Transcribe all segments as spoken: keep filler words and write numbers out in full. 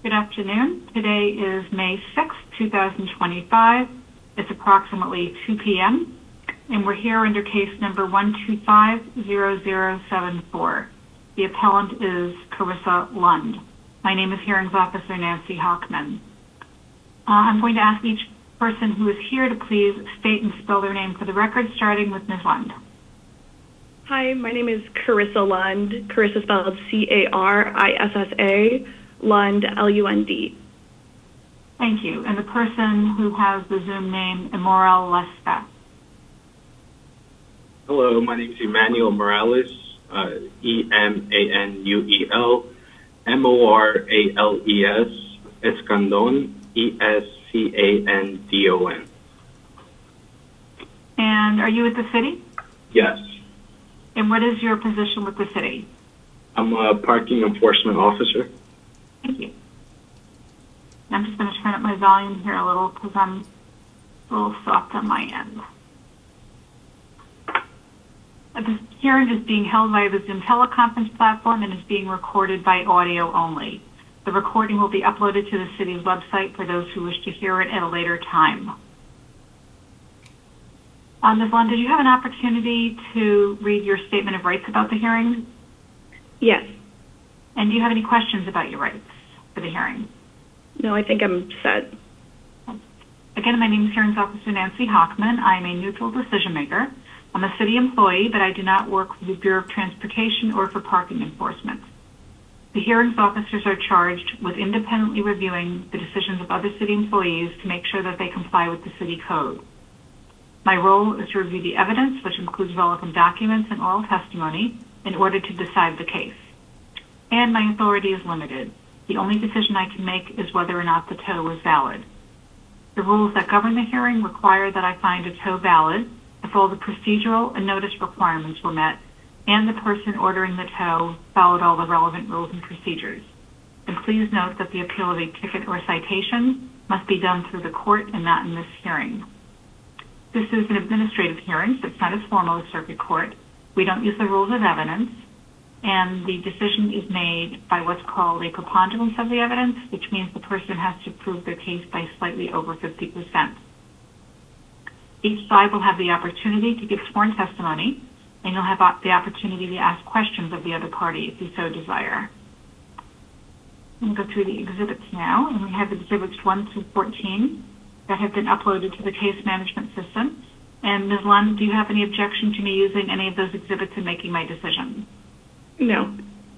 Good afternoon. Today is May sixth, two thousand twenty-five. It's approximately two p m and we're here under case number one two five zero zero seven four. The appellant is Carissa Lund. My name is Hearings Officer Nancy Hockman. Uh, I'm going to ask each person who is here to please state and spell their name for the record, starting with Miz Lund. Hi, my name is Carissa Lund. Carissa spelled C A R I S S A, Lund, L U N D. Thank you. And the person who has the Zoom name, Emanuel Lesca. Hello, my name is Emmanuel Morales, uh, E M A N U E L, M O R A L E S, Escandon, E S C A N D O N. And are you with the city? Yes. And what is your position with the city? I'm a parking enforcement officer. Thank you. I'm just going to turn up my volume here a little because I'm a little soft on my end. This hearing is being held via the Zoom teleconference platform and is being recorded by audio only. The recording will be uploaded to the city's website for those who wish to hear it at a later time. Uh, Miz Lund, did you have an opportunity to read your statement of rights about the hearing? Yes. And do you have any questions about your rights for the hearing? No, I think I'm set. Again, my name is Hearings Officer Nancy Hockman. I am a neutral decision maker. I'm a city employee, but I do not work for the Bureau of Transportation or for parking enforcement. The hearings officers are charged with independently reviewing the decisions of other city employees to make sure that they comply with the city code. My role is to review the evidence, which includes relevant documents and oral testimony, in order to decide the case. And my authority is limited. The only decision I can make is whether or not the tow is valid. The rules that govern the hearing require that I find a tow valid if all the procedural and notice requirements were met and the person ordering the tow followed all the relevant rules and procedures. And please note that the appeal of a ticket or citation must be done through the court and not in this hearing. This is an administrative hearing, so it's not as formal as circuit court. We don't use the rules of evidence, and the decision is made by what's called a preponderance of the evidence, which means the person has to prove their case by slightly over fifty percent. Each side will have the opportunity to give sworn testimony, and you'll have the opportunity to ask questions of the other party if you so desire. I'm going to go through the exhibits now, and we have exhibits one through fourteen that have been uploaded to the case management system. And Miz Lund, do you have any objection to me using any of those exhibits in making my decision? No.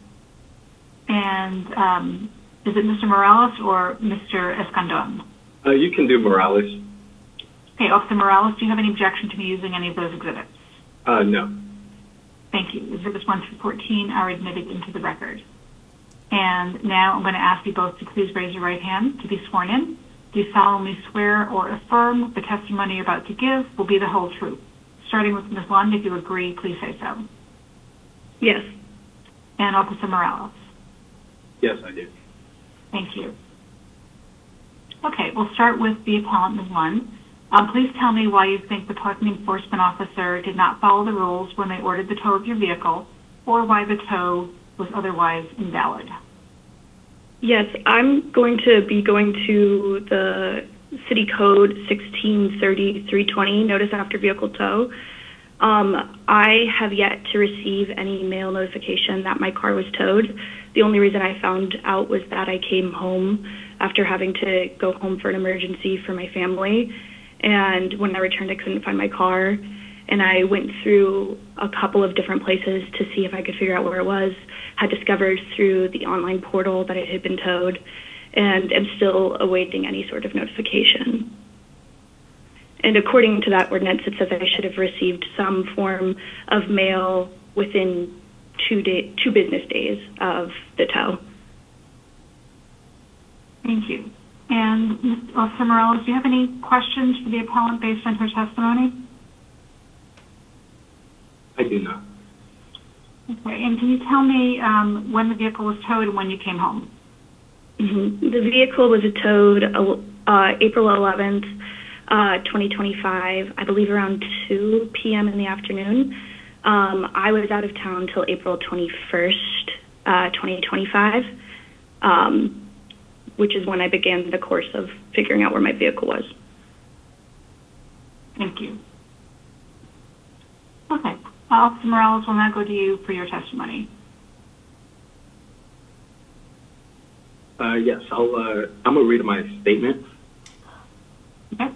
And um, is it Mister Morales or Mister Escandon? Uh, you can do Morales. Okay, Officer Morales, do you have any objection to me using any of those exhibits? Uh, no. Thank you. Exhibits one through fourteen are admitted into the record. And now I'm going to ask you both to please raise your right hand to be sworn in. Do you solemnly swear or affirm the testimony you're about to give will be the whole truth? Starting with Miz Lund, if you agree, please say so. Yes. And Officer Morales? Yes, I do. Thank you. Okay, we'll start with the appellant, Miz Lund. Um, please tell me why you think the parking enforcement officer did not follow the rules when they ordered the tow of your vehicle, or why the tow was otherwise invalid. Yes, I'm going to be going to the City Code sixteen thirty dash three twenty, Notice After Vehicle Tow. Um, I have yet to receive any mail notification that my car was towed. The only reason I found out was that I came home after having to go home for an emergency for my family. And when I returned, I couldn't find my car. And I went through a couple of different places to see if I could figure out where it was. Had discovered through the online portal that it had been towed, and am still awaiting any sort of notification. And according to that ordinance, it says I should have received some form of mail within two day, two business days of the tow. Thank you. And Miz Officer Morales, do you have any questions for the appellant based on her testimony? I do not. Okay, and can you tell me um, when the vehicle was towed and when you came home? Mm-hmm. The vehicle was towed uh, April eleventh, uh, twenty twenty-five, I believe around two p m in the afternoon. Um, I was out of town until April twenty-first, uh, twenty twenty-five. Um, which is when I began the course of figuring out where my vehicle was. Thank you. Okay. Officer Morales, will now go to you for your testimony. Uh, yes, I'll, uh, I'm going to read my statement. Okay.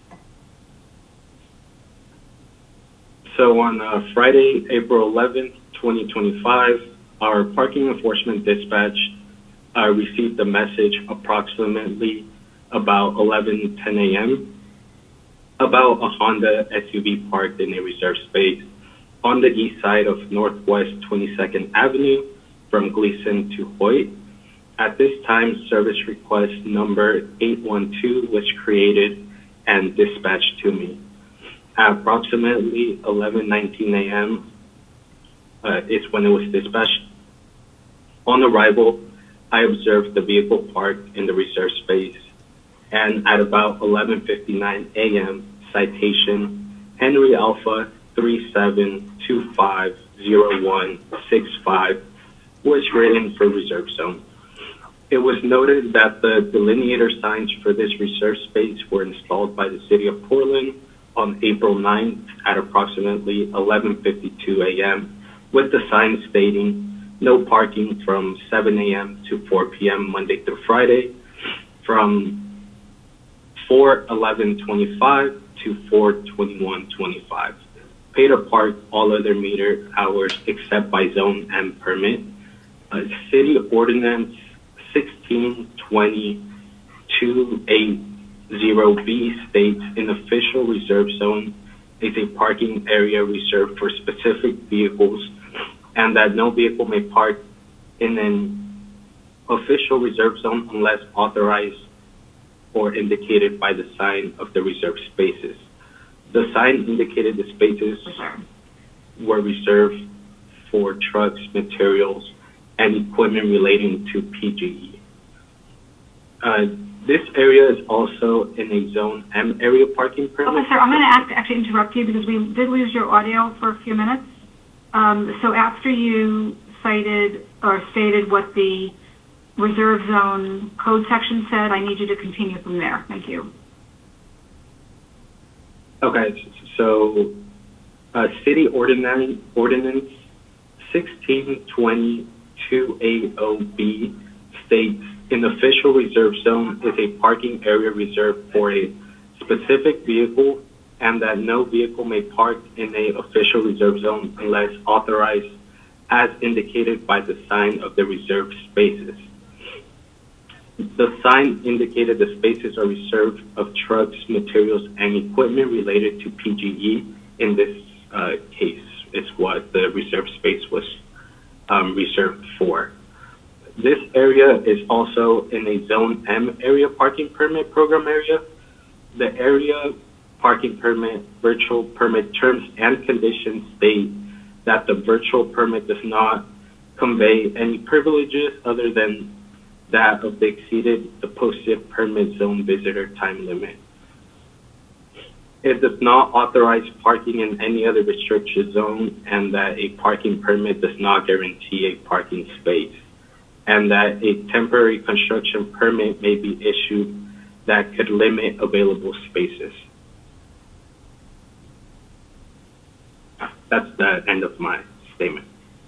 So on uh, Friday, April eleventh, twenty twenty-five, our parking enforcement dispatch uh, received a message approximately about eleven ten a m about a Honda S U V parked in a reserved space on the east side of Northwest twenty-second Avenue from Gleason to Hoyt. At this time, service request number eight one two was created and dispatched to me. At approximately eleven nineteen a m uh, is when it was dispatched. On arrival, I observed the vehicle parked in the reserved space, and at about eleven fifty-nine a m, citation Henry Alpha three seven two five zero one six five was written for reserve zone. It was noted that the delineator signs for this reserved space were installed by the City of Portland on April ninth at approximately eleven fifty-two a m with the sign stating no parking from seven a m to four p m Monday through Friday, from four eleven twenty-five to four twenty-one twenty-five. Pay to park all other meter hours except by zone M permit. Uh, City Ordinance sixteen twenty two eighty B states an official reserve zone is a parking area reserved for specific vehicles, and that no vehicle may park in an official reserve zone unless authorized or indicated by the sign of the reserved spaces. The sign indicated the spaces were reserved for trucks, materials, and equipment relating to P G E. Uh, this area is also in a Zone M area parking permit. Officer, I'm going to act, actually interrupt you because we did lose your audio for a few minutes. Um, so after you cited or stated what the reserve zone code section said, I need you to continue from there. Thank you. Okay, so uh, City Ordinance, Ordinance sixteen twenty two eighty B states an official reserve zone is a parking area reserved for a specific vehicle, and that no vehicle may park in a official reserve zone unless authorized as indicated by the sign of the reserved spaces. The sign indicated the spaces are reserved of trucks, materials, and equipment related to P G E. In this uh, case, is what the reserved space was um, reserved for. This area is also in a Zone M area parking permit program area. The area parking permit virtual permit terms and conditions state that the virtual permit does not convey any privileges other than that of the exceeded the posted permit zone visitor time limit. It does not authorize parking in any other restricted zone, and that a parking permit does not guarantee a parking space, and that a temporary construction permit may be issued that could limit available spaces. That's the end of my statement.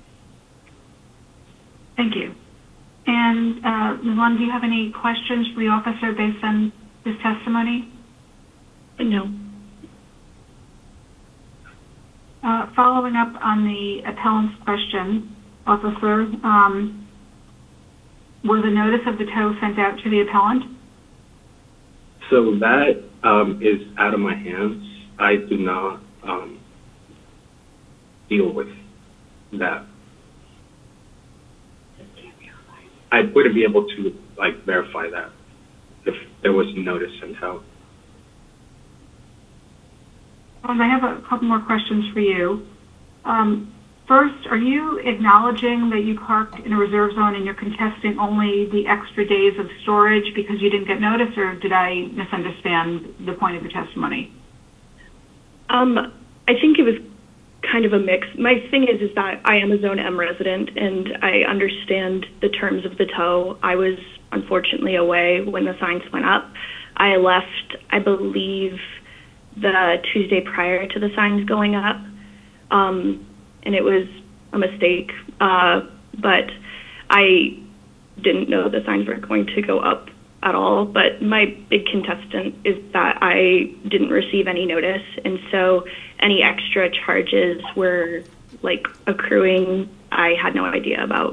Thank you. And uh, Miz Lund, do you have any questions for the officer based on this testimony? No. Uh, following up on the appellant's question, officer, um, was a notice of the tow sent out to the appellant? So that um, is out of my hands. I do not um, deal with that. I wouldn't be able to like verify that if there was notice sent out. Um, I have a couple more questions for you. Um, first, are you acknowledging that you parked in a reserve zone and you're contesting only the extra days of storage because you didn't get notice, or did I misunderstand the point of your testimony? Um, I think it was kind of a mix. My thing is, is that I am a Zone M resident and I understand the terms of the tow. I was unfortunately away when the signs went up. I left, I believe, the Tuesday prior to the signs going up, um, and it was a mistake, uh, but I didn't know the signs were going to go up at all. But my big contestant is that I didn't receive any notice, and so any extra charges were like accruing I had no idea about.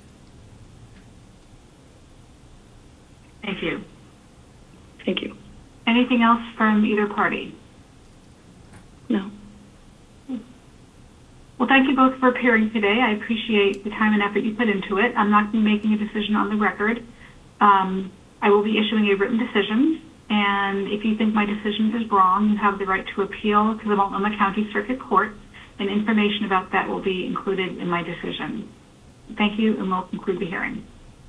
Thank you. Thank you. Anything else from either party? No. Well, thank you both for appearing today. I appreciate the time and effort you put into it. I'm not going to be making a decision on the record. Um, I will be issuing a written decision, and if you think my decision is wrong, you have the right to appeal to the Multnomah County Circuit Court, and information about that will be included in my decision. Thank you, and we'll conclude the hearing.